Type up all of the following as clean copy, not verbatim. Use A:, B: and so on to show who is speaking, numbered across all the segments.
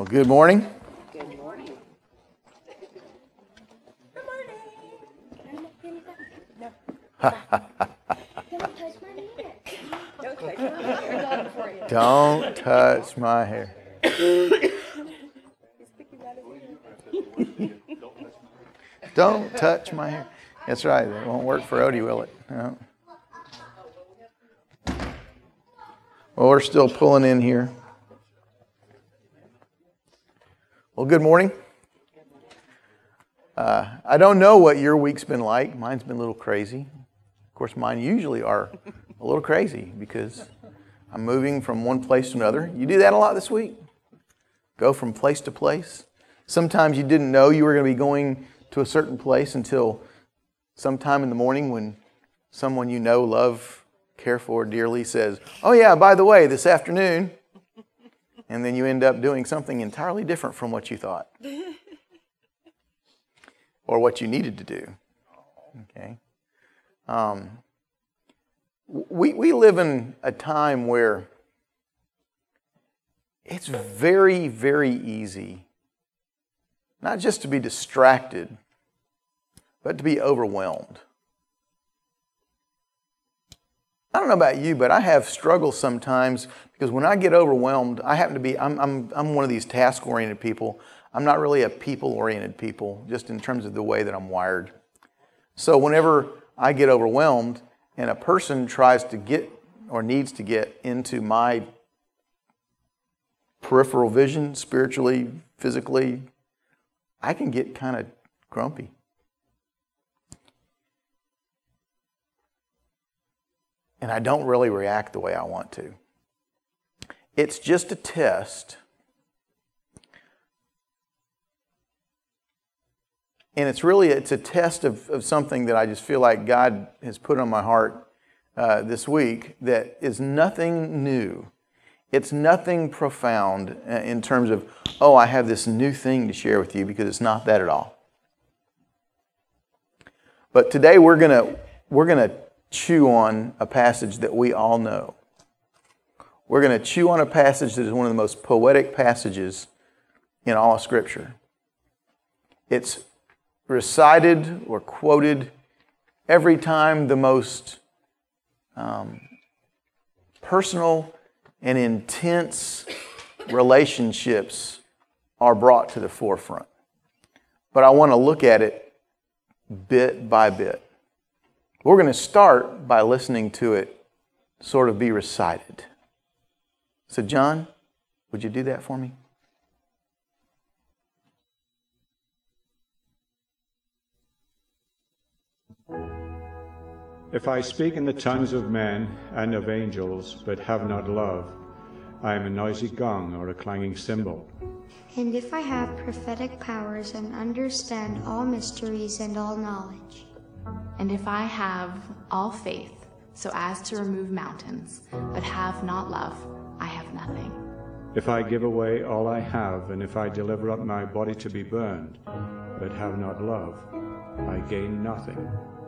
A: Well, good morning.
B: Good morning. Good morning. No. Don't touch my hair. Don't touch my hair. I got it for you.
A: Don't touch my hair. Don't touch my hair. That's right. It won't work for Odie, will it? No. Well, we're still pulling in here. Well, good morning. I don't know what your week's been like. Mine's been a little crazy. Of course, mine usually are a little crazy because I'm moving from one place to another. You do that a lot this week? Go from place to place. Sometimes you didn't know you were going to be going to a certain place until sometime in the morning when someone you know, love, care for dearly says, "Oh yeah, by the way, this afternoon," and then you end up doing something entirely different from what you thought or what you needed to do. Okay. We live in a time where it's very, very easy not just to be distracted, but to be overwhelmed. I don't know about you, but I have struggles sometimes because when I get overwhelmed, I'm one of these task-oriented people. I'm not really a people-oriented people, just in terms of the way that I'm wired. So whenever I get overwhelmed and a person tries to get or needs to get into my peripheral vision, spiritually, physically, I can get kind of grumpy. And I don't really react the way I want to. It's just a test. And it's a test of something that I just feel like God has put on my heart this week that is nothing new. It's nothing profound in terms of, oh, I have this new thing to share with you, because it's not that at all. But today we're gonna chew on a passage that we all know. We're going to chew on a passage that is one of the most poetic passages in all of Scripture. It's recited or quoted every time the most personal and intense relationships are brought to the forefront. But I want to look at it bit by bit. We're going to start by listening to it sort of be recited. So, John, would you do that for me?
C: If I speak in the tongues of men and of angels, but have not love, I am a noisy gong or a clanging cymbal.
D: And if I have prophetic powers and understand all mysteries and all knowledge,
E: and if I have all faith so as to remove mountains, but have not love, I have nothing.
C: If I give away all I have, and if I deliver up my body to be burned, but have not love, I gain nothing.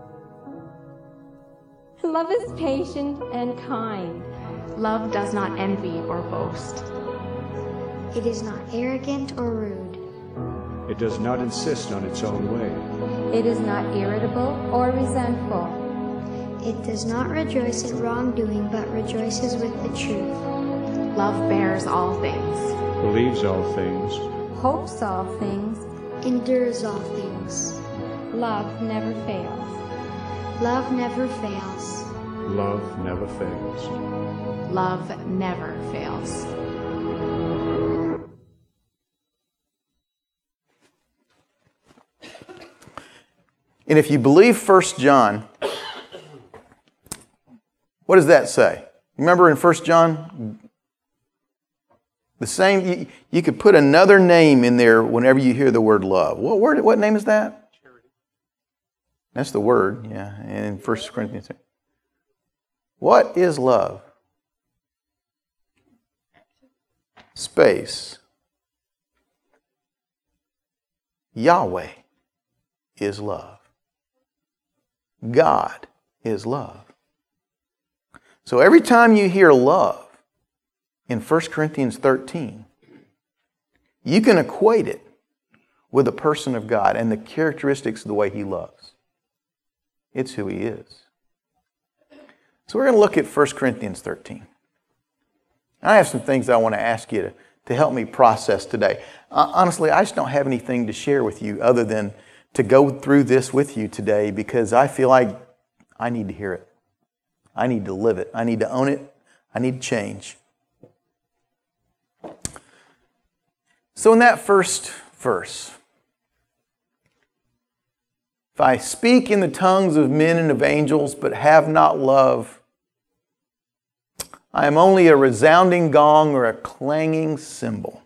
F: Love is patient and kind.
E: Love does not envy or boast.
D: it is not arrogant or rude.
C: It does not insist on its own way.
F: It is not irritable or resentful.
D: It does not rejoice at wrongdoing, but rejoices with the truth.
E: Love bears all things,
C: Believes all things.
F: Hopes all things.
D: Endures all things.
F: Love never fails.
D: Love never fails.
C: Love never fails.
E: love never fails.
A: And if you believe 1 John, what does that say? Remember in 1 John, the same, you could put another name in there whenever you hear the word love. What name is that? Charity. That's the word, yeah, in 1 Corinthians. What is love? Space. Yahweh is love. God is love. So every time you hear love in 1 Corinthians 13, you can equate it with a person of God and the characteristics of the way He loves. It's who He is. So we're going to look at 1 Corinthians 13. I have some things I want to ask you to help me process today. Honestly, I just don't have anything to share with you other than to go through this with you today because I feel like I need to hear it. I need to live it. I need to own it. I need to change. So in that first verse, if I speak in the tongues of men and of angels, but have not love, I am only a resounding gong or a clanging cymbal.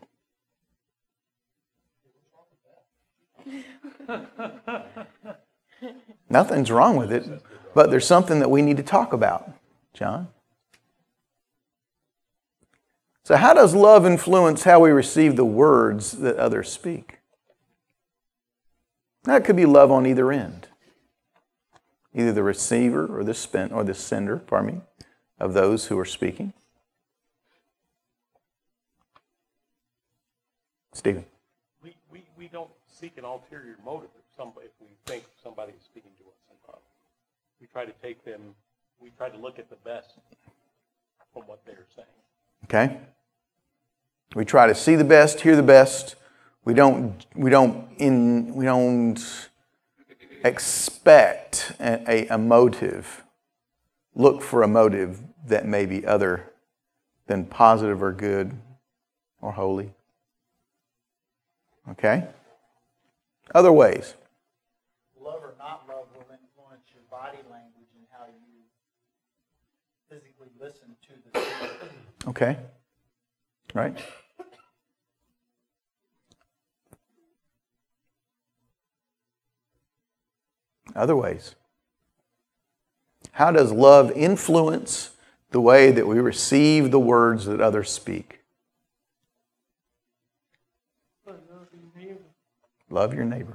A: Nothing's wrong with it, but there's something that we need to talk about, John. So how does love influence how we receive the words that others speak? That could be love on either end. Either the receiver or the sender, of those who are speaking. Stephen.
G: We don't seek an ulterior motive if we think somebody is speaking to us. We try to take them, we try to look at the best from what they're saying.
A: Okay. We try to see the best, hear the best. We don't expect a motive. Look for a motive that may be other than positive or good or holy. Okay? Other ways.
H: Love or not love will influence your body language and how you physically listen to the speaker.
A: Okay. Right? Other ways. How does love influence the way that we receive the words that others speak? Love your neighbor.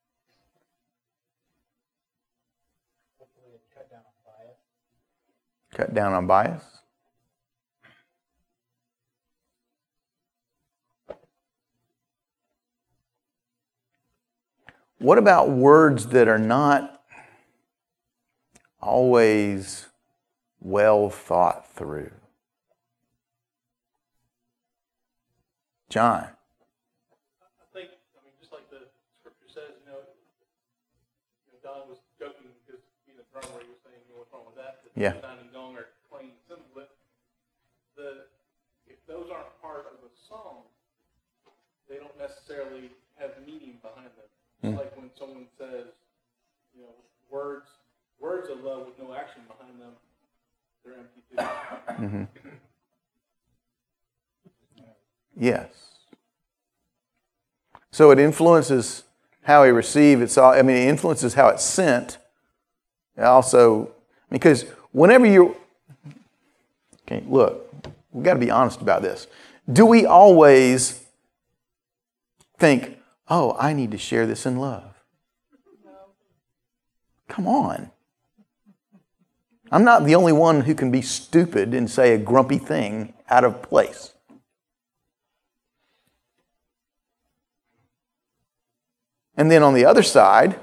A: Cut down on bias. What about words that are not always well thought through? John.
G: Just like the scripture says, Don was joking because being a drummer, he was saying, what's wrong with that?
A: Yeah.
G: Sounding gong or clanging cymbal, but if those aren't part of the song, they don't necessarily have meaning behind them. It's like when someone says, words of love with no action behind them, they're empty too.
A: Mm-hmm. Yes. So it influences how we receive. It influences how it's sent. Also, because whenever you... Okay, look, we've got to be honest about this. Do we always think, oh, I need to share this in love? No. Come on. I'm not the only one who can be stupid and say a grumpy thing out of place. And then on the other side,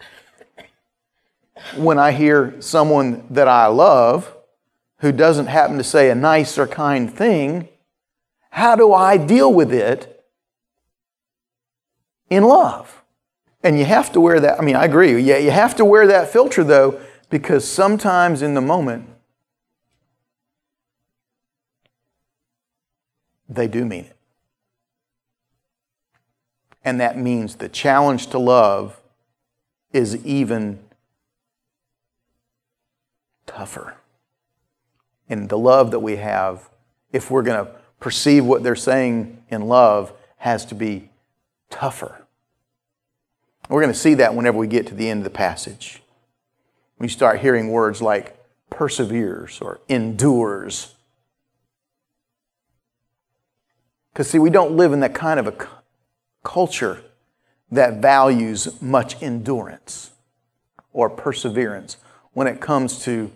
A: when I hear someone that I love who doesn't happen to say a nice or kind thing, how do I deal with it in love? And you have to wear that, I agree, yeah, you have to wear that filter though, because sometimes in the moment, they do mean it. And that means the challenge to love is even tougher. And the love that we have, if we're going to perceive what they're saying in love, has to be tougher. We're going to see that whenever we get to the end of the passage. We start hearing words like perseveres or endures. Because see, we don't live in that kind of a culture that values much endurance or perseverance when it comes to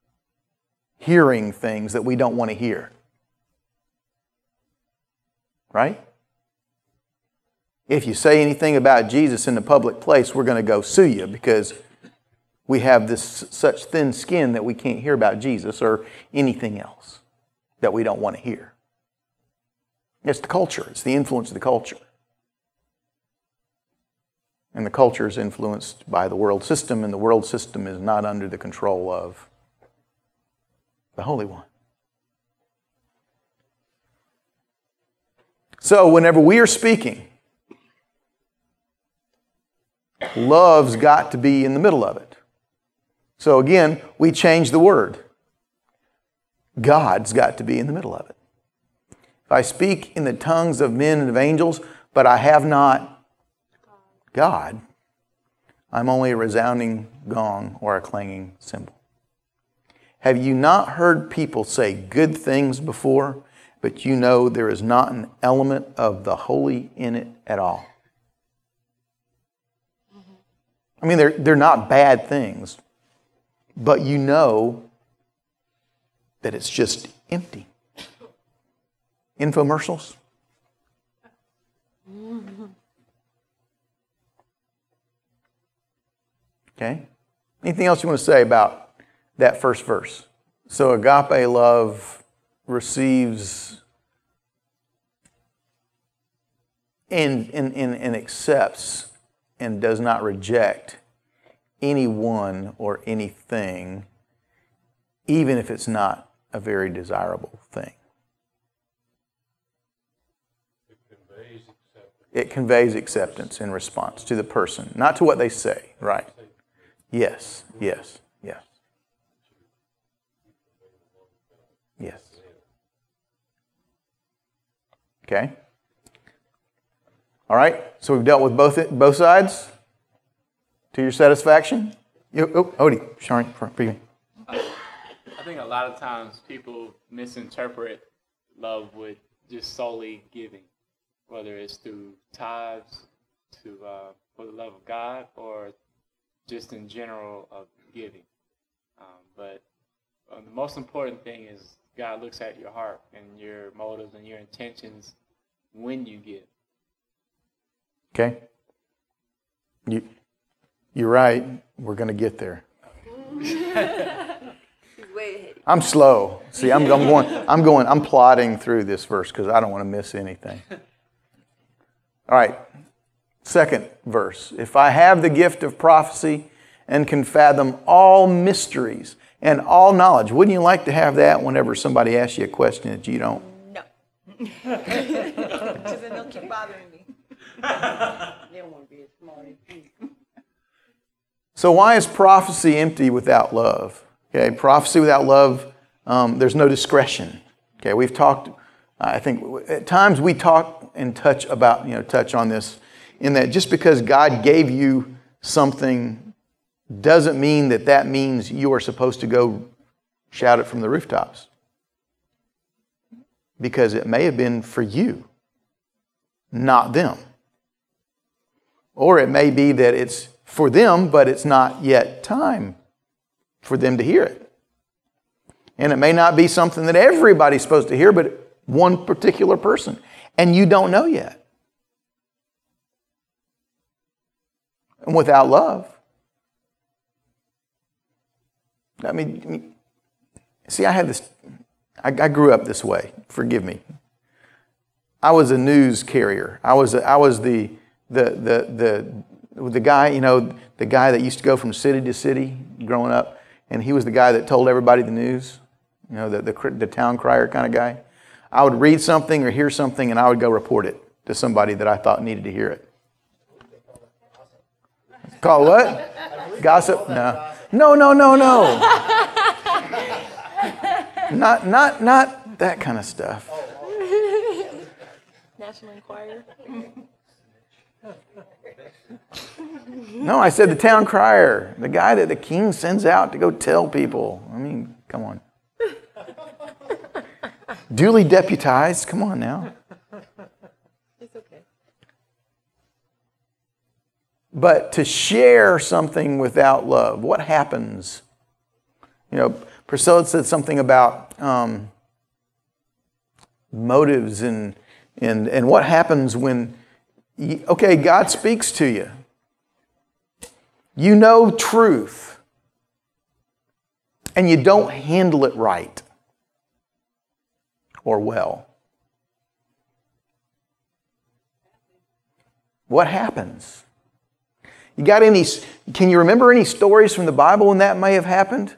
A: hearing things that we don't want to hear. right? If you say anything about Jesus in the public place, we're going to go sue you because we have this such thin skin that we can't hear about Jesus or anything else that we don't want to hear. It's the culture. It's the influence of the culture. And the culture is influenced by the world system, and the world system is not under the control of the Holy One. So whenever we are speaking, love's got to be in the middle of it. So again, we change the word. God's got to be in the middle of it. If I speak in the tongues of men and of angels, but I have not God, I'm only a resounding gong or a clanging cymbal. Have you not heard people say good things before, but you know there is not an element of the holy in it at all? I mean, they're not bad things, but you know that it's just empty. Infomercials? Okay? Anything else you want to say about that first verse? So agape love receives and accepts and does not reject anyone or anything, even if it's not a very desirable thing. It conveys acceptance in response to the person, not to what they say, right? Yes, yes, yes. Yes. Okay. All right, so we've dealt with both sides to your satisfaction. Odie, sorry for you.
I: I think a lot of times people misinterpret love with just solely giving, whether it's through tithes, for the love of God, or just in general of giving. But the most important thing is God looks at your heart and your motives and your intentions when you give.
A: Okay. You're right. We're going to get there. I'm slow. See, I'm plodding through this verse because I don't want to miss anything. All right. Second verse. If I have the gift of prophecy and can fathom all mysteries and all knowledge. Wouldn't you like to have that whenever somebody asks you a question that you don't?
J: No. Because then they'll keep bothering me. They don't want to be as smart as you.
A: So why is prophecy empty without love? Okay, prophecy without love, there's no discretion. Okay, we've talked, I think at times we talk and touch on this, in that just because God gave you something doesn't mean that means you are supposed to go shout it from the rooftops. Because it may have been for you, not them. Or it may be that it's for them, but it's not yet time for them to hear it. And it may not be something that everybody's supposed to hear, but one particular person. And you don't know yet. And without love, see, I had this, I grew up this way. Forgive me. I was a news carrier. I was the guy, the guy that used to go from city to city growing up, and he was the guy that told everybody the news, the town crier kind of guy. I would read something or hear something, and I would go report it to somebody that I thought needed to hear it. Call what? Gossip? No. Not that kind of stuff.
J: National Enquirer.
A: No, I said the town crier, the guy that the king sends out to go tell people. I mean, come on. Duly deputized, come on now.
J: It's okay.
A: But to share something without love, what happens? Priscilla said something about motives and And what happens when, okay, God speaks to you. You know truth. And you don't handle it right or well. What happens? Can you remember any stories from the Bible when that may have happened?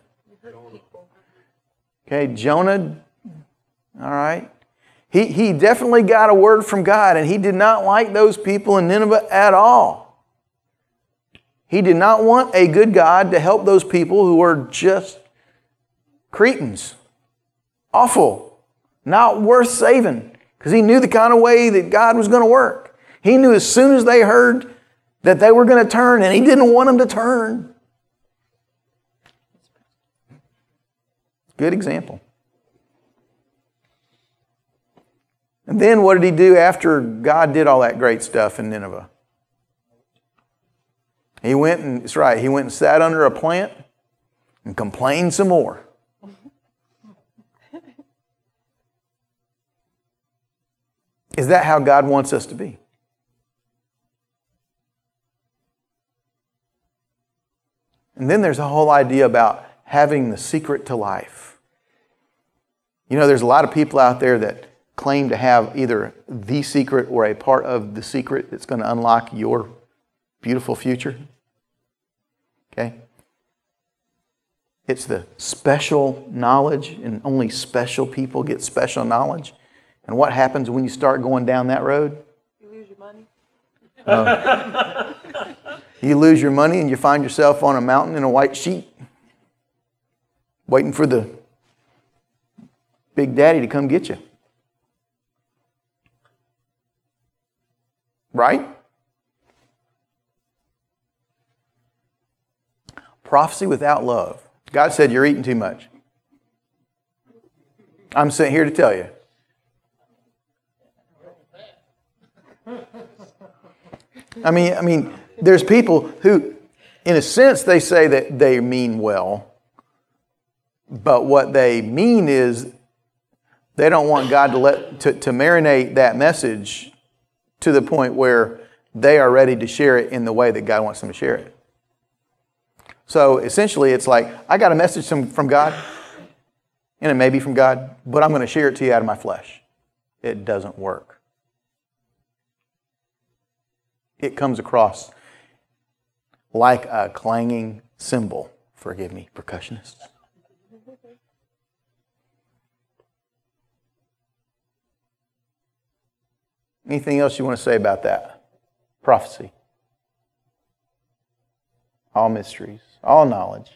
A: Okay, Jonah, all right. He definitely got a word from God, and he did not like those people in Nineveh at all. He did not want a good God to help those people who were just cretins. Awful. Not worth saving. Because he knew the kind of way that God was going to work. He knew as soon as they heard that they were going to turn, and he didn't want them to turn. Good example. And then what did he do after God did all that great stuff in Nineveh? He went and sat under a plant and complained some more. Is that how God wants us to be? And then there's a whole idea about having the secret to life. You know, there's a lot of people out there that claim to have either the secret or a part of the secret that's going to unlock your beautiful future. Okay? It's the special knowledge, and only special people get special knowledge. And what happens when you start going down that road?
J: You lose your money.
A: You lose your money and you find yourself on a mountain in a white sheet, waiting for the Big Daddy to come get you. Right? Prophecy without love. God said you're eating too much. I'm sitting here to tell you. I mean, there's people who, in a sense, they say that they mean well, but what they mean is they don't want God to marinate that message to the point where they are ready to share it in the way that God wants them to share it. So essentially, it's like, I got a message from God, and it may be from God, but I'm going to share it to you out of my flesh. It doesn't work. It comes across like a clanging cymbal. Forgive me, percussionists. Anything else you want to say about that? Prophecy. All mysteries. All knowledge.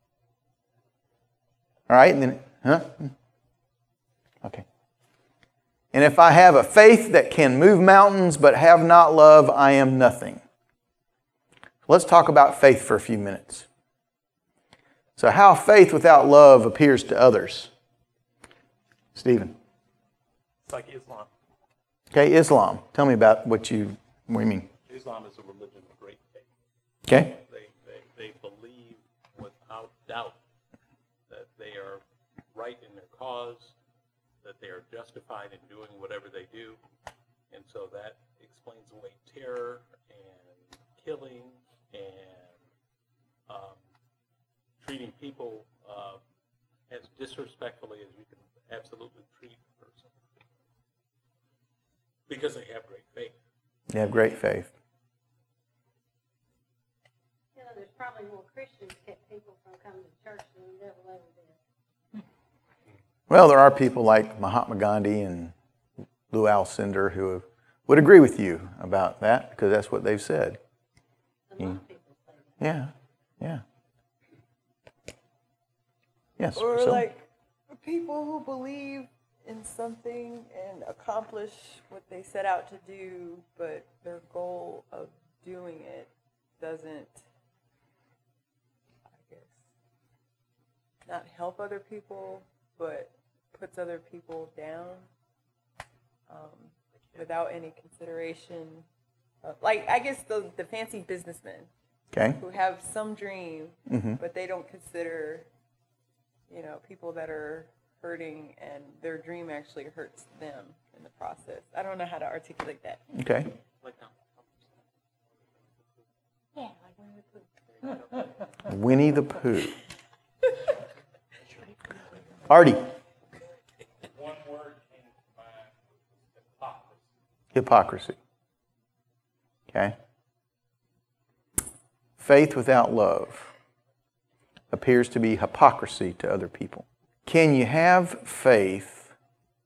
A: All right, and then, Okay. And if I have a faith that can move mountains but have not love, I am nothing. Let's talk about faith for a few minutes. So how faith without love appears to others. Stephen.
G: It's like Islam.
A: Okay, Islam. Tell me about what you mean.
G: Islam is a religion of great faith.
A: Okay.
G: They believe without doubt that they are right in their cause, that they are justified in doing whatever they do. And so that explains away terror and killing and treating people as disrespectfully as you can absolutely treat a person. Because they have great faith.
A: They have great faith.
B: You know, there's probably more Christians kept people from coming to church than the devil ever did.
A: Well, there are people like Mahatma Gandhi and Lou Alcindor who would agree with you about that because that's what they've said. Yeah. Yes.
J: Or
A: Priscilla?
J: like people who believe in something and accomplish what they set out to do, but their goal of doing it doesn't, I guess, not help other people, but puts other people down without any consideration. Like, I guess the fancy businessmen who have some dream, but they don't consider, people that are hurting and their dream actually hurts them. And the process. I don't know how to articulate that.
A: Okay.
J: Yeah, like
A: Winnie the Pooh. Artie.
G: One word came to mind, hypocrisy.
A: Hypocrisy. Okay. Faith without love appears to be hypocrisy to other people. Can you have faith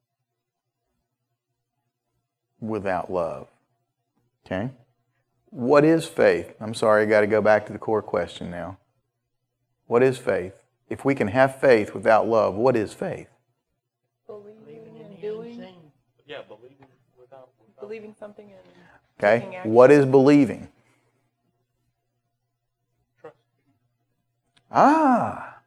A: without love? Okay. What is faith? I'm sorry, I got to go back to the core question now. What is faith? If we can have faith without love, what is faith?
J: believing and doing,
G: Yeah, without
J: believing something and
A: Okay.
J: taking action.
A: What is believing?
G: trust.
A: Ah.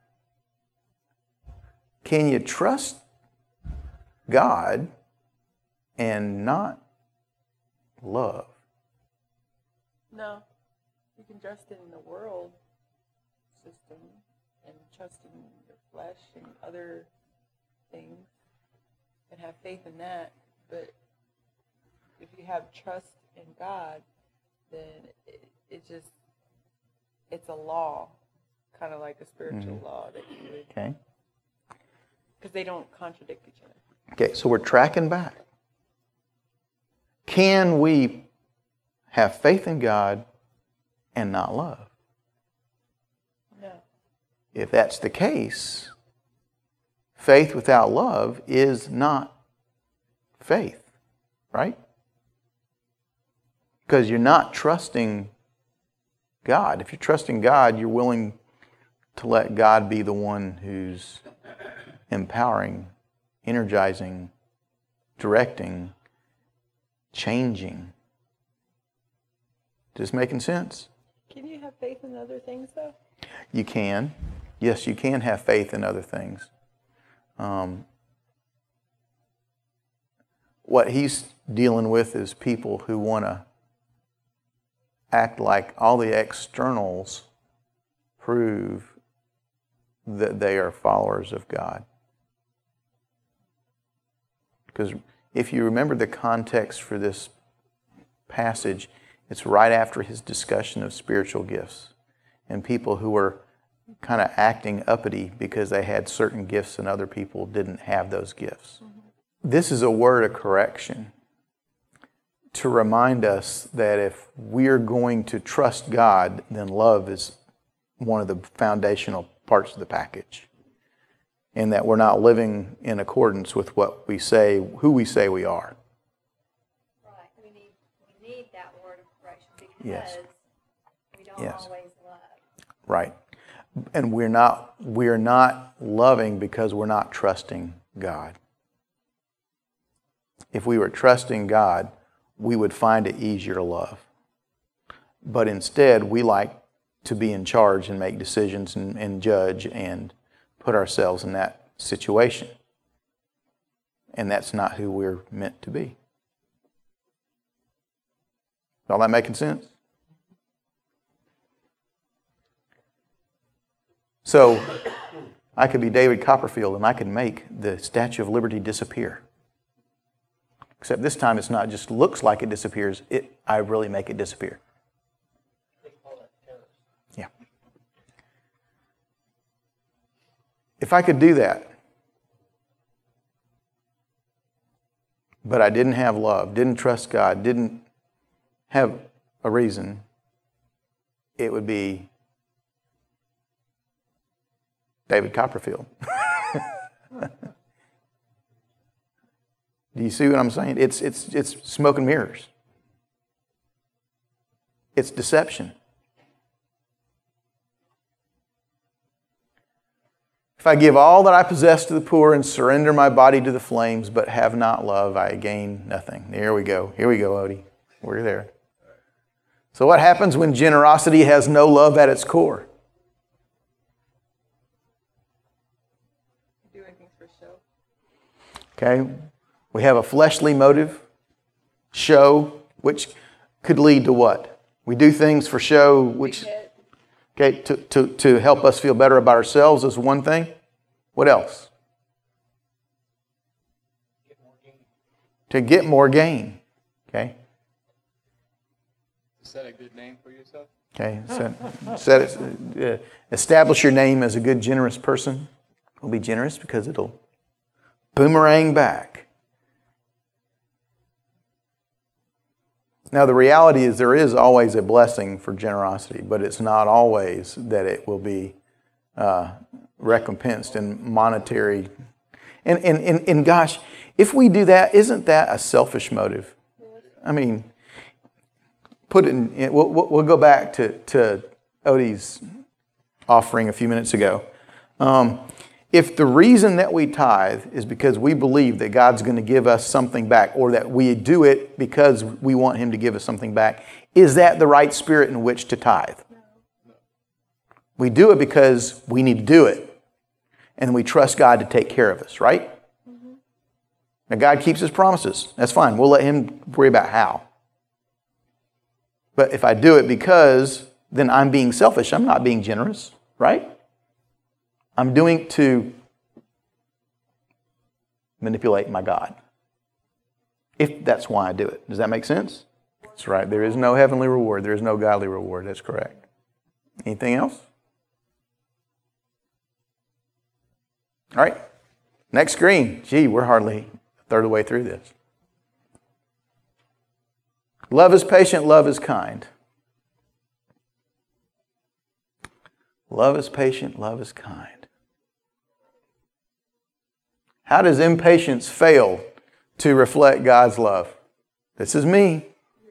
A: Can you trust God and not love?
J: No, you can trust it in the world system and trust in your flesh and other things and have faith in that. But if you have trust in God, then it's a law, kind of like a spiritual law that you would,
A: Okay.
J: because they don't contradict each other.
A: Okay, so we're tracking back. Can we have faith in God and not love?
J: No.
A: If that's the case, faith without love is not faith, right? Because you're not trusting God. If you're trusting God, you're willing to let God be the one who's empowering, energizing, directing, changing. Just making sense?
J: Can you have faith in other things, though?
A: You can. Yes, you can have faith in other things. What he's dealing with is people who want to act like all the externals prove that they are followers of God. Because if you remember the context for this passage, it's right after his discussion of spiritual gifts and people who were kind of acting uppity because they had certain gifts and other people didn't have those gifts. Mm-hmm. This is a word of correction to remind us that if we're going to trust God, then love is one of the foundational parts of the package. And that we're not living in accordance with what we say, who we say we are.
B: Right. We need that word of correction because
A: Yes.
B: we don't
A: Yes.
B: always love.
A: Right. And we're not loving because we're not trusting God. If we were trusting God, we would find it easier to love. But instead, we like to be in charge and make decisions and judge and put ourselves in that situation. And that's not who we're meant to be. Is all that making sense? So, I could be David Copperfield and I could make the Statue of Liberty disappear. Except this time it's not just looks like it disappears, I really make it disappear. Yeah. If I could do that, but I didn't have love, didn't trust God, didn't have a reason, it would be David Copperfield. Do you see what I'm saying? It's smoke and mirrors. It's deception. If I give all that I possess to the poor and surrender my body to the flames, but have not love, I gain nothing. Here we go. Here we go, Odie. We're there. So what happens when generosity has no love at its core?
J: Doing things for show.
A: Okay. We have a fleshly motive, show, which could lead to what? We do things for show, which, okay, to help us feel better about ourselves is one thing. What else? to get more gain. Okay?
I: Set a good name for yourself.
A: Okay, establish your name as a good, generous person. We'll be generous because it'll boomerang back. Now, the reality is there is always a blessing for generosity, but it's not always that it will be recompensed in monetary. And gosh, if we do that, isn't that a selfish motive? I mean, put it in, we'll go back to Odie's offering a few minutes ago. If the reason that we tithe is because we believe that God's going to give us something back, or that we do it because we want Him to give us something back, is that the right spirit in which to tithe? We do it because we need to do it, and we trust God to take care of us, right? Now, God keeps His promises. That's fine. We'll let Him worry about how. But if I do it because, then I'm being selfish. I'm not being generous, right? I'm doing it to manipulate my God. If that's why I do it. Does that make sense? That's right. There is no heavenly reward. There is no godly reward. That's correct. Anything else? All right. Next screen. Gee, we're hardly a third of the way through this. Love is patient. Love is kind. Love is patient. Love is kind. How does impatience fail to reflect God's love? This is me.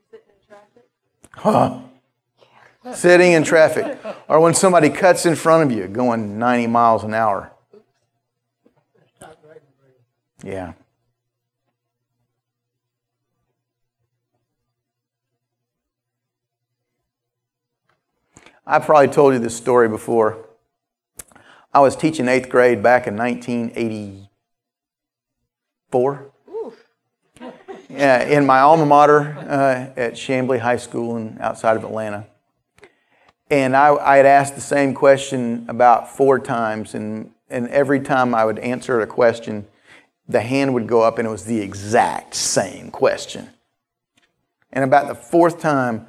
A: Huh. Sitting in traffic. Or when somebody cuts in front of you going 90 miles an hour. Yeah. I've probably told you this story before. I was teaching 8th grade back in 1984. Yeah, in my alma mater at Chamblee High School outside of Atlanta. And I had asked the same question about 4 times, and every time I would answer a question, the hand would go up and it was the exact same question. And about the 4th time,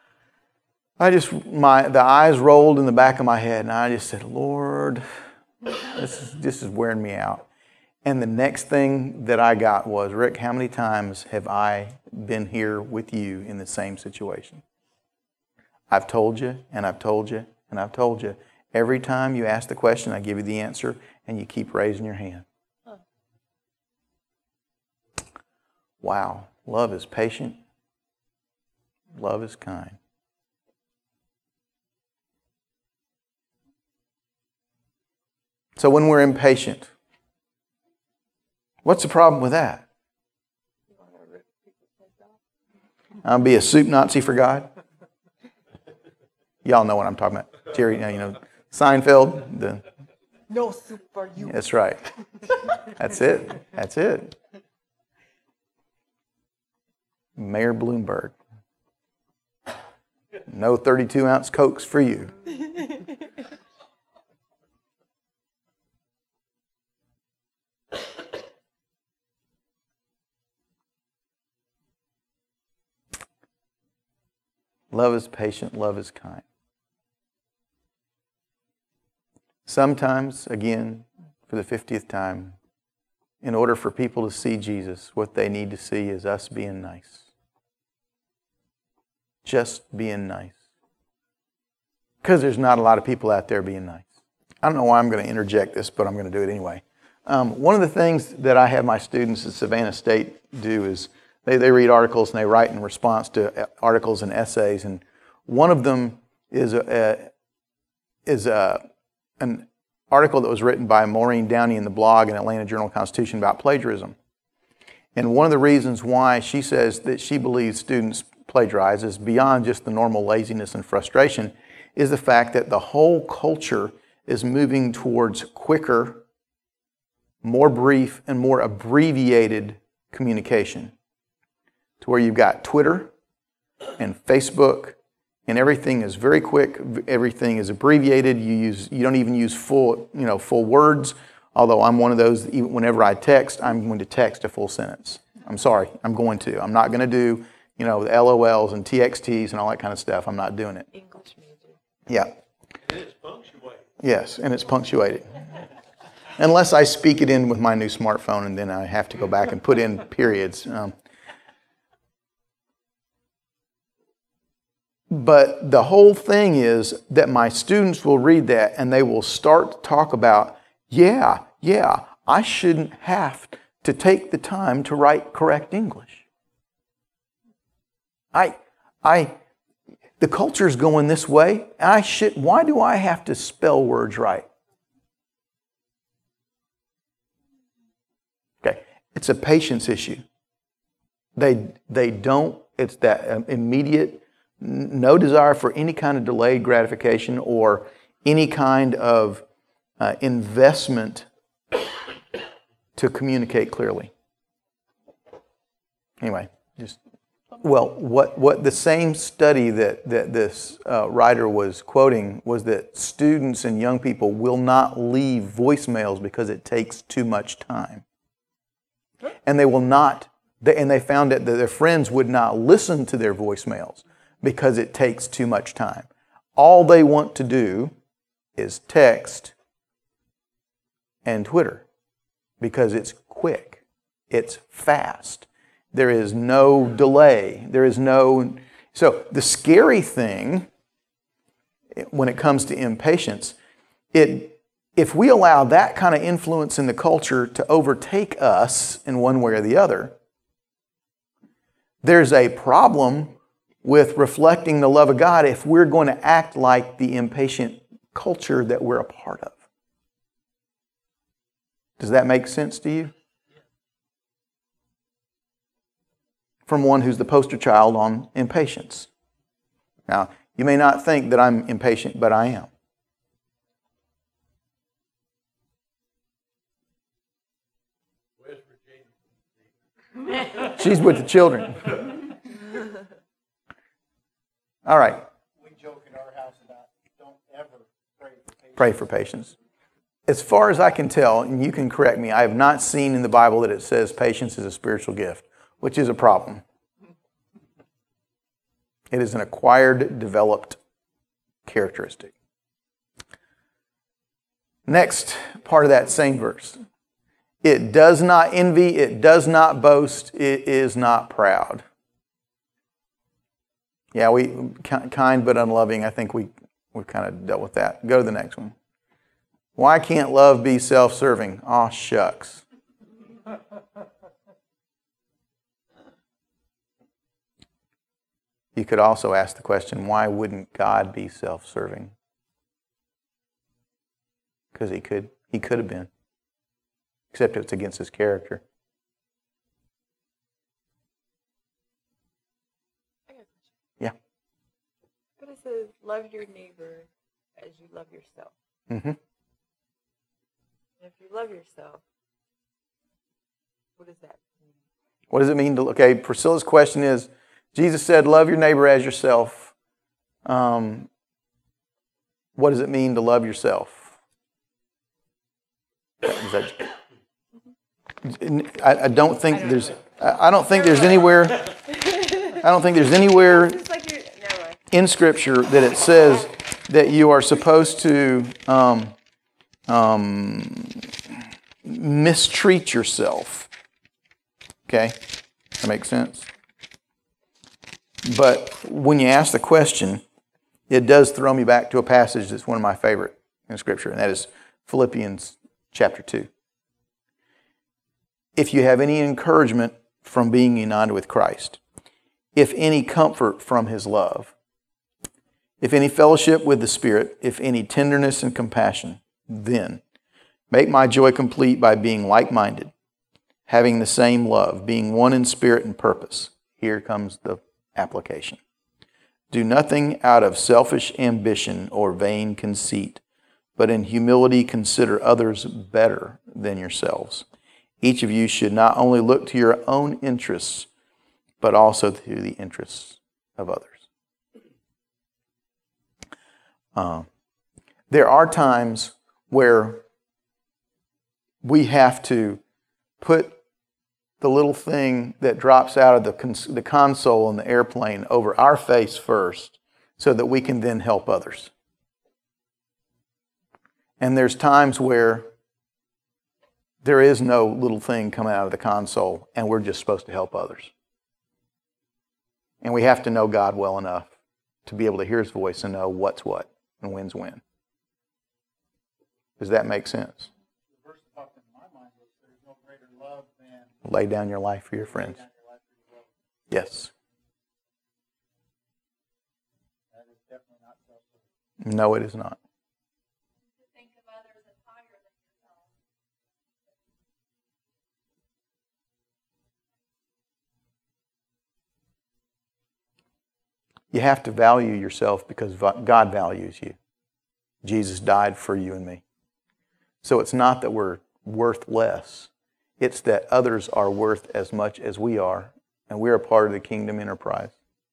A: the eyes rolled in the back of my head, and I just said, Lord, this is wearing me out. And the next thing that I got was, Rick, how many times have I been here with you in the same situation? I've told you, and I've told you, and I've told you. Every time you ask the question, I give you the answer, and you keep raising your hand. Wow. Love is patient. Love is kind. So when we're impatient, what's the problem with that? I'll be a soup Nazi for God. Y'all know what I'm talking about. Jerry, Seinfeld.
J: No soup for you.
A: That's right. That's it. That's it. Mayor Bloomberg. No 32-ounce Cokes for you. Love is patient, love is kind. Sometimes, again, for the 50th time, in order for people to see Jesus, what they need to see is us being nice. Just being nice. Because there's not a lot of people out there being nice. I don't know why I'm going to interject this, but I'm going to do it anyway. One of the things that I have my students at Savannah State do is they read articles and they write in response to articles and essays. And one of them is an article that was written by Maureen Downey in the blog in Atlanta Journal-Constitution about plagiarism. And one of the reasons why she says that she believes students plagiarize is beyond just the normal laziness and frustration, is the fact that the whole culture is moving towards quicker, more brief, and more abbreviated communication. To where you've got Twitter and Facebook, and everything is very quick. Everything is abbreviated. You don't even use full words. Although I'm one of those. Even whenever I text, I'm going to text a full sentence. I'm sorry. I'm going to. I'm not going to do, the LOLs and TXTs and all that kind of stuff. I'm not doing it.
J: English major.
A: Yeah.
G: And it's punctuated.
A: Yes, and it's punctuated. Unless I speak it in with my new smartphone, and then I have to go back and put in periods. But the whole thing is that my students will read that and they will start to talk about, I shouldn't have to take the time to write correct English. The culture's going this way, and why do I have to spell words right? Okay, it's a patience issue. They don't, it's that immediate, no desire for any kind of delayed gratification or any kind of investment to communicate clearly. Anyway, what the same study that this writer was quoting was that students and young people will not leave voicemails because it takes too much time. And they will not, and they found that their friends would not listen to their voicemails because it takes too much time. All they want to do is text and Twitter because it's quick, it's fast. There is no delay. So the scary thing when it comes to impatience, if we allow that kind of influence in the culture to overtake us in one way or the other, there's a problem with reflecting the love of God if we're going to act like the impatient culture that we're a part of. Does that make sense to you? From one who's the poster child on impatience. Now, you may not think that I'm impatient, but I am.
G: Where's Virginia?
A: She's with the children. All right.
H: We joke at our house about don't ever pray for patience.
A: Pray for patience. As far as I can tell, and you can correct me, I have not seen in the Bible that it says patience is a spiritual gift, which is a problem. It is an acquired, developed characteristic. Next part of that same verse. It does not envy, it does not boast, it is not proud. Yeah, kind but unloving, I think we kind of dealt with that. Go to the next one. Why can't love be self-serving? Aw, shucks. You could also ask the question, why wouldn't God be self-serving? Because he could have been. Except it's against his character. Yeah.
J: But it says, love your neighbor as you love yourself.
A: Mm-hmm.
J: If you love yourself, what does that mean?
A: What does it mean to, okay, Priscilla's question is, Jesus said, love your neighbor as yourself. What does it mean to love yourself? I don't think there's anywhere in Scripture that it says that you are supposed to mistreat yourself. Okay? That makes sense? But when you ask the question, it does throw me back to a passage that's one of my favorite in Scripture, and that is Philippians chapter 2. If you have any encouragement from being united with Christ, if any comfort from His love, if any fellowship with the Spirit, if any tenderness and compassion, then make my joy complete by being like-minded, having the same love, being one in spirit and purpose. Here comes the application. Do nothing out of selfish ambition or vain conceit, but in humility consider others better than yourselves. Each of you should not only look to your own interests, but also to the interests of others. There are times where we have to put the little thing that drops out of the console in the airplane over our face first so that we can then help others. And there's times where there is no little thing coming out of the console and we're just supposed to help others. And we have to know God well enough to be able to hear His voice and know what's what and when's when. Does that make sense?
H: The verse that popped into my mind was, there's no greater love than
A: Lay down your life for your friends.
H: laying down your life for your love.
A: Yes.
H: That is definitely not self-serving.
A: No, it is not. You have to value yourself because God values you. Jesus died for you and me. So it's not that we're worth less. It's that others are worth as much as we are, and we're a part of the kingdom enterprise.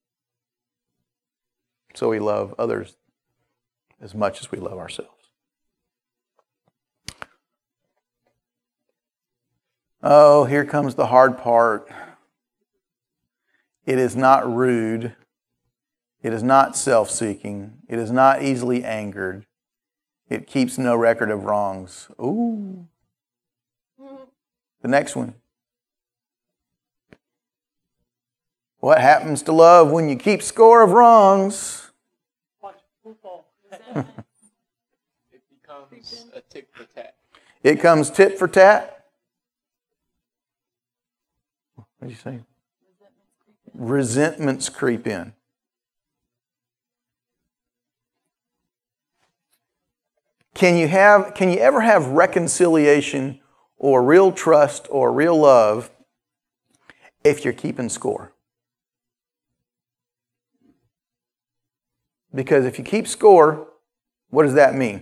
A: So we love others as much as we love ourselves. Oh, here comes the hard part. It is not rude. It is not self-seeking. It is not easily angered. It keeps no record of wrongs. Ooh. The next one. What happens to love when you keep score of wrongs?
I: It becomes a tit for tat.
A: It comes tit for tat. What did you say? Resentments creep in. Can you ever have reconciliation or real trust or real love if you're keeping score? Because if you keep score, what does that mean?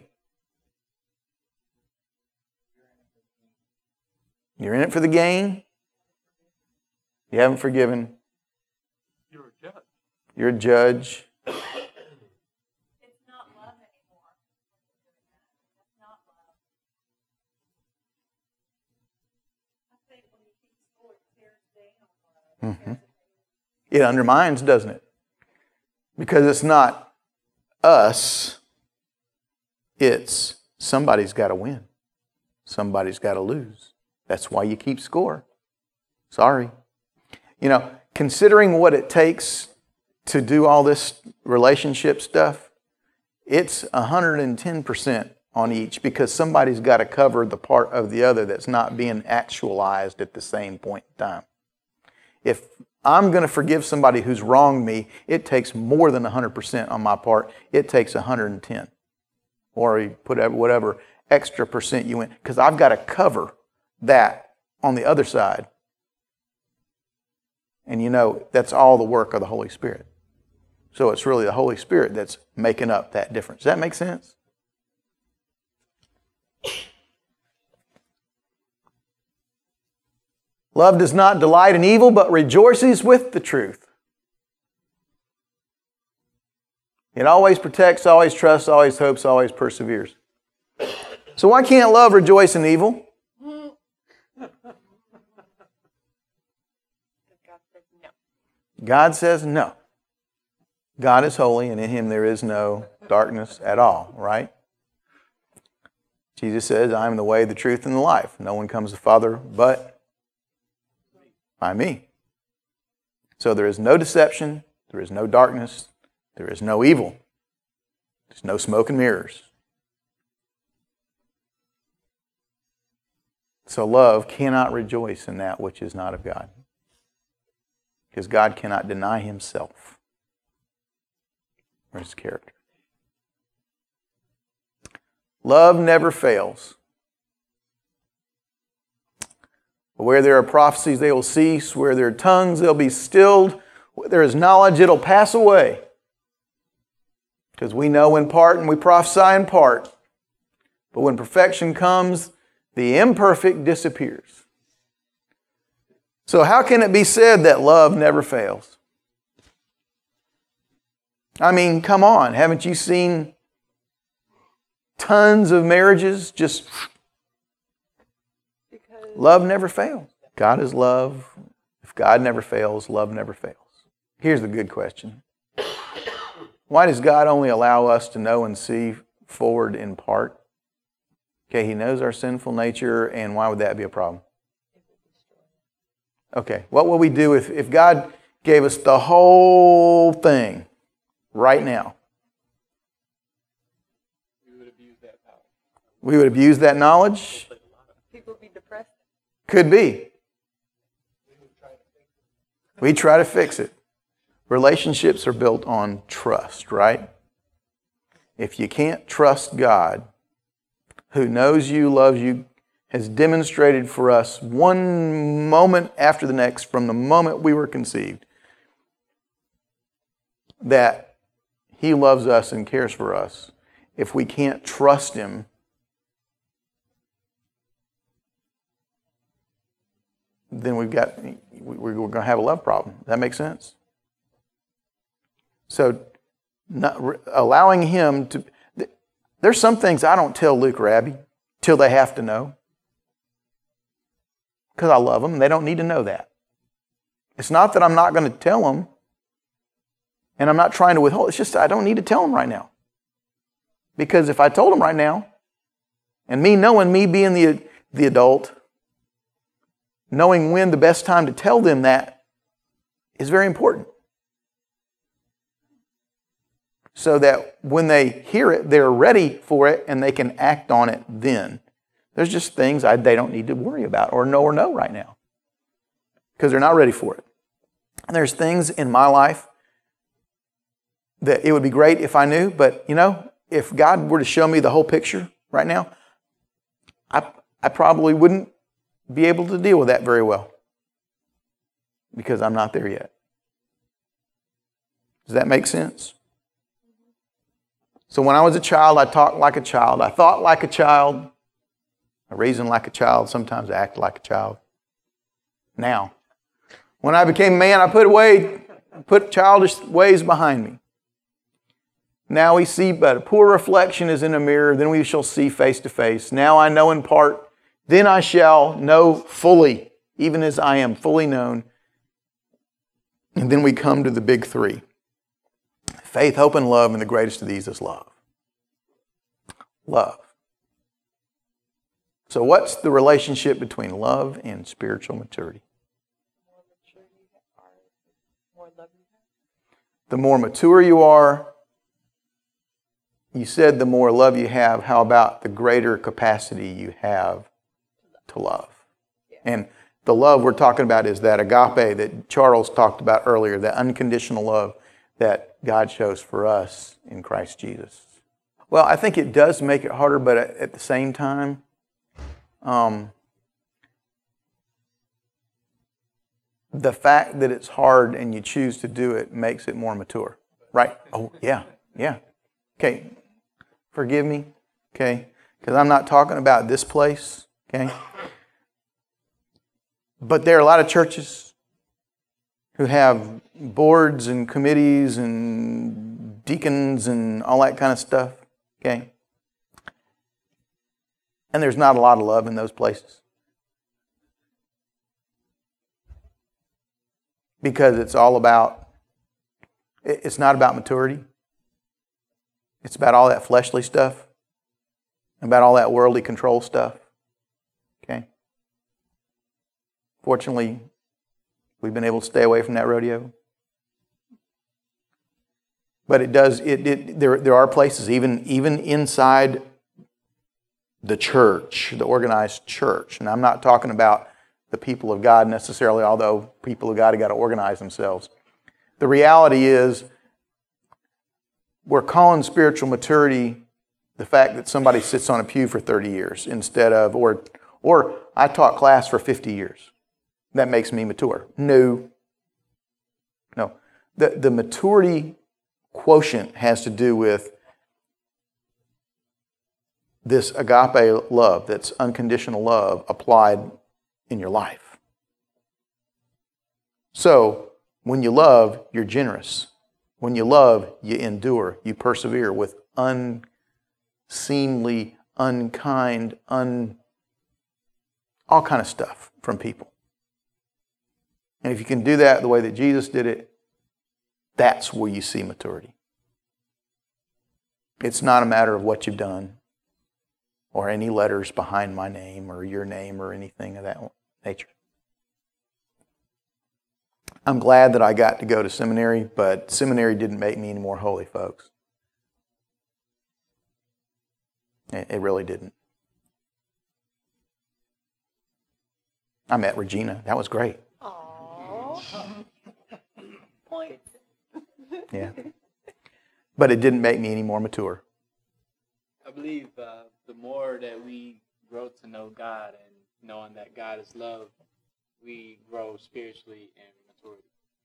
A: You're in it for the gain. You haven't forgiven.
G: You're a judge.
A: You're a judge. Mm-hmm. It undermines, doesn't it? Because it's not us. It's somebody's got to win. Somebody's got to lose. That's why you keep score. Sorry. You know, considering what it takes to do all this relationship stuff, it's 110% on each because somebody's got to cover the part of the other that's not being actualized at the same point in time. If I'm going to forgive somebody who's wronged me, it takes more than 100% on my part. It takes 110. Or you put whatever extra percent you in, because I've got to cover that on the other side. And you know, that's all the work of the Holy Spirit. So it's really the Holy Spirit that's making up that difference. Does that make sense? Love does not delight in evil, but rejoices with the truth. It always protects, always trusts, always hopes, always perseveres. So why can't love rejoice in evil? God says no. God is holy, and in Him there is no darkness at all, right? Jesus says, I am the way, the truth, and the life. No one comes to the Father but by me. So there is no deception, there is no darkness, there is no evil. There's no smoke and mirrors. So love cannot rejoice in that which is not of God. Because God cannot deny Himself or His character. Love never fails. Where there are prophecies, they will cease. Where there are tongues, they'll be stilled. Where there is knowledge, it'll pass away. Because we know in part and we prophesy in part. But when perfection comes, the imperfect disappears. So how can it be said that love never fails? I mean, come on. Haven't you seen tons of marriages just... Love never fails. God is love. If God never fails, love never fails. Here's the good question. Why does God only allow us to know and see forward in part? Okay, He knows our sinful nature, and why would that be a problem? Okay, what will we do if God gave us the whole thing right now?
I: We would abuse that power.
A: We would abuse that knowledge?
J: People would be depressed.
A: Could be. We try to fix it. Relationships are built on trust, right? If you can't trust God, who knows you, loves you, has demonstrated for us one moment after the next from the moment we were conceived that He loves us and cares for us. If we can't trust Him, then we're going to have a love problem. Does that make sense? So, allowing Him to... There's some things I don't tell Luke or Abby till they have to know. Because I love them and they don't need to know that. It's not that I'm not going to tell them and I'm not trying to withhold. It's just I don't need to tell them right now. Because if I told them right now, and me knowing me being the adult, knowing when the best time to tell them that is very important. So that when they hear it, they're ready for it and they can act on it then. There's just things they don't need to worry about or know right now. Because they're not ready for it. And there's things in my life that it would be great if I knew, but if God were to show me the whole picture right now, I probably wouldn't be able to deal with that very well. Because I'm not there yet. Does that make sense? So when I was a child, I talked like a child. I thought like a child. I reasoned like a child. Sometimes I acted like a child. Now, when I became a man, I put childish ways behind me. Now we see but a poor reflection is in a mirror, then we shall see face to face. Now I know in part, then I shall know fully, even as I am fully known. And then we come to the big three. Faith, hope, and love, and the greatest of these is love. Love. So what's the relationship between love and spiritual maturity? The more mature you are, you said the more love you have. How about the greater capacity you have to love? And the love we're talking about is that agape that Charles talked about earlier, that unconditional love that God shows for us in Christ Jesus. Well, I think it does make it harder, but at the same time, the fact that it's hard and you choose to do it makes it more mature, right? Oh, yeah. Okay, forgive me, okay, because I'm not talking about this place, okay? But there are a lot of churches who have boards and committees and deacons and all that kind of stuff, okay? And there's not a lot of love in those places. Because it's not about maturity. It's about all that fleshly stuff, about all that worldly control stuff, okay? Fortunately, we've been able to stay away from that rodeo. But there are places, even inside the church, the organized church. And I'm not talking about the people of God necessarily, although people of God have got to organize themselves. The reality is, we're calling spiritual maturity the fact that somebody sits on a pew for 30 years instead of, or I taught class for 50 years. That makes me mature. No. The maturity quotient has to do with this agape love, that's unconditional love applied in your life. So, when you love, you're generous. When you love, you endure. You persevere with unseemly, unkind, all kind of stuff from people. And if you can do that the way that Jesus did it, that's where you see maturity. It's not a matter of what you've done or any letters behind my name or your name or anything of that nature. I'm glad that I got to go to seminary, but seminary didn't make me any more holy, folks. It really didn't. I met Regina. That was great.
J: Aww. Point.
A: Yeah. But it didn't make me any more mature.
I: I believe the more that we grow to know God and knowing that God is love, we grow spiritually and maturity.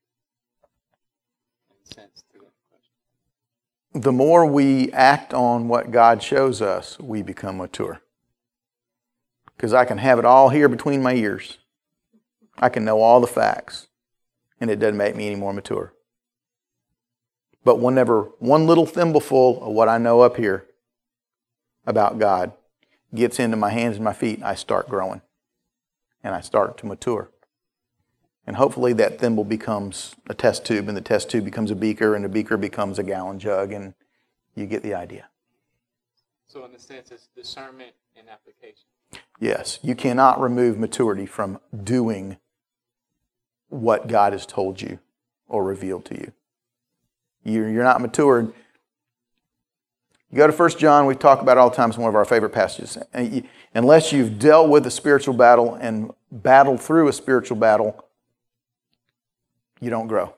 I: In sense to that question.
A: The more we act on what God shows us, we become mature. Because I can have it all here between my ears. I can know all the facts. And it doesn't make me any more mature. But whenever one little thimbleful of what I know up here about God gets into my hands and my feet, I start growing. And I start to mature. And hopefully that thimble becomes a test tube, and the test tube becomes a beaker, and the beaker becomes a gallon jug, and you get the idea.
I: So in a sense, it's discernment and application.
A: Yes, you cannot remove maturity from doing what God has told you or revealed to you. You're not matured. You go to 1 John, we talk about it all the time, it's one of our favorite passages. Unless you've dealt with a spiritual battle and battled through a spiritual battle, you don't grow.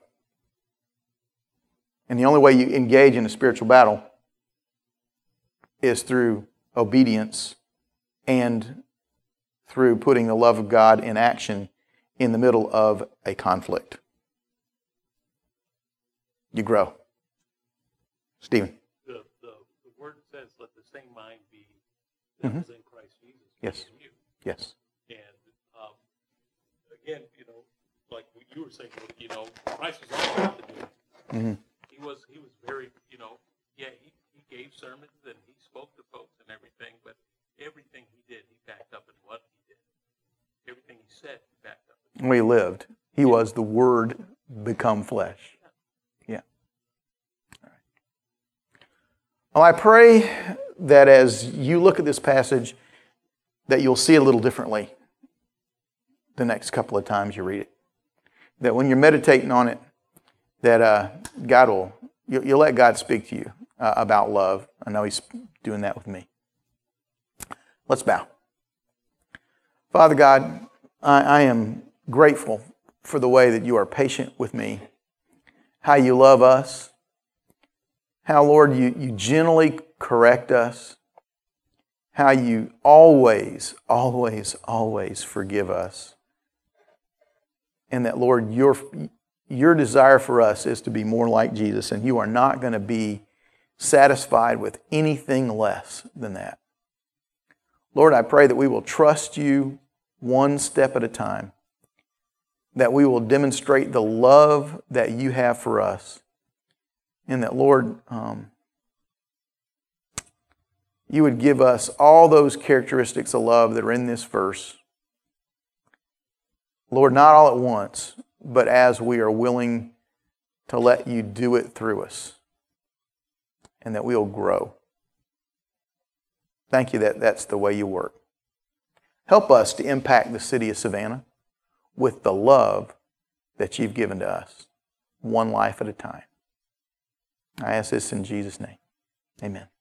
A: And the only way you engage in a spiritual battle is through obedience and through putting the love of God in action in the middle of a conflict. You grow. Stephen.
G: The word says, let the same mind be that was in Christ Jesus.
A: Yes.
G: In you.
A: Yes.
G: And again, like what you were saying, Christ was all about the doing.
A: Mm-hmm.
G: He was very, he gave sermons and he spoke to folks and everything, but everything he did, he backed up in what he did. Everything he said, he backed up in.
A: We lived. He was the Word become flesh. Yeah. All right. Well, I pray that as you look at this passage, that you'll see it a little differently the next couple of times you read it. That when you're meditating on it, that you'll let God speak to you about love. I know He's doing that with me. Let's bow. Father God, I am grateful for the way that you are patient with me, how you love us, how, Lord, you generally correct us, how you always, always, always forgive us, and that, Lord, your desire for us is to be more like Jesus, and you are not going to be satisfied with anything less than that. Lord, I pray that we will trust you one step at a time, that we will demonstrate the love that you have for us, and that, Lord, you would give us all those characteristics of love that are in this verse. Lord, not all at once, but as we are willing to let you do it through us, and that we'll grow. Thank you that that's the way you work. Help us to impact the city of Savannah with the love that you've given to us, one life at a time. I ask this in Jesus' name. Amen.